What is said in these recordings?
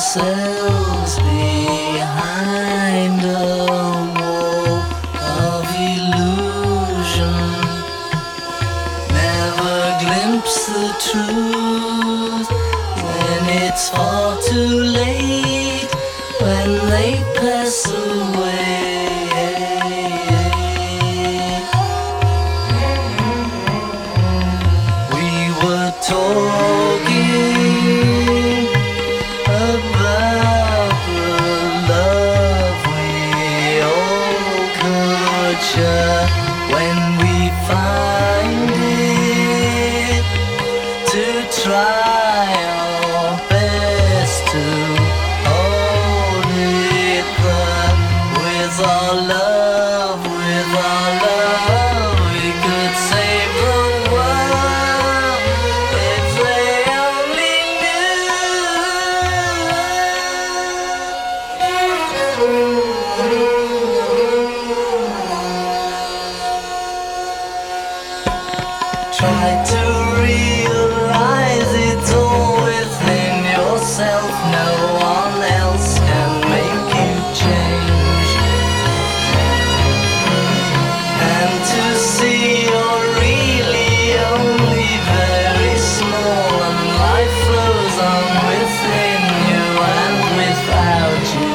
ourselves behind a wall of illusion. Never glimpse the truth when it's far too late, when they pass away. We were talking about the love we all could share when we find it, to try our best to hold it there. With our love, we could save the world if they only try to realize it's all within yourself. No one else can make you change. And to see you're really only very small, and life flows on within you and without you.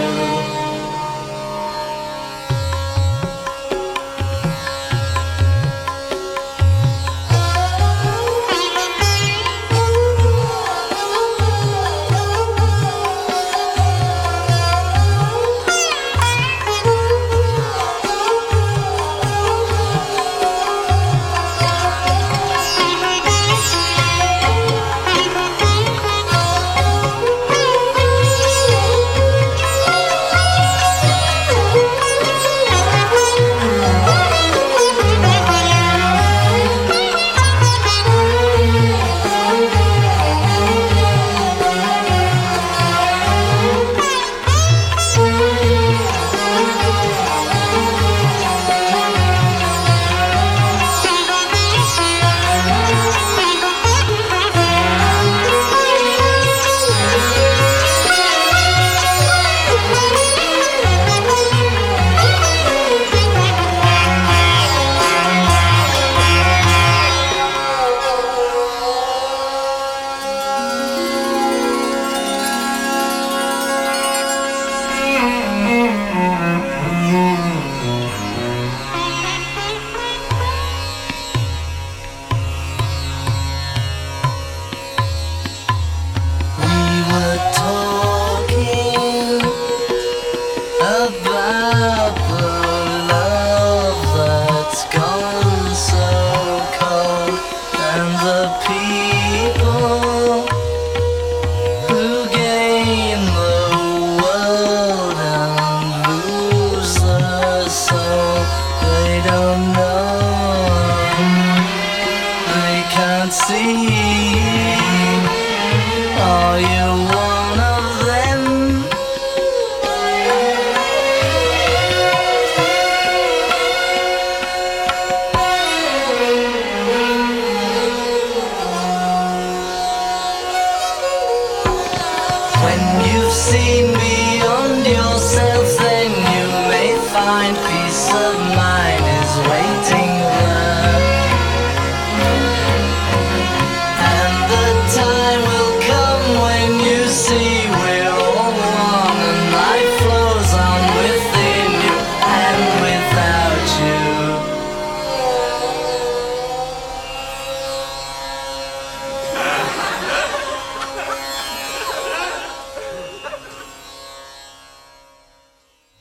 We were talking about the love that's gone so cold, and the people who gain the world and lose their soul. They don't know, they can't see. Are you one of them? When you've seen me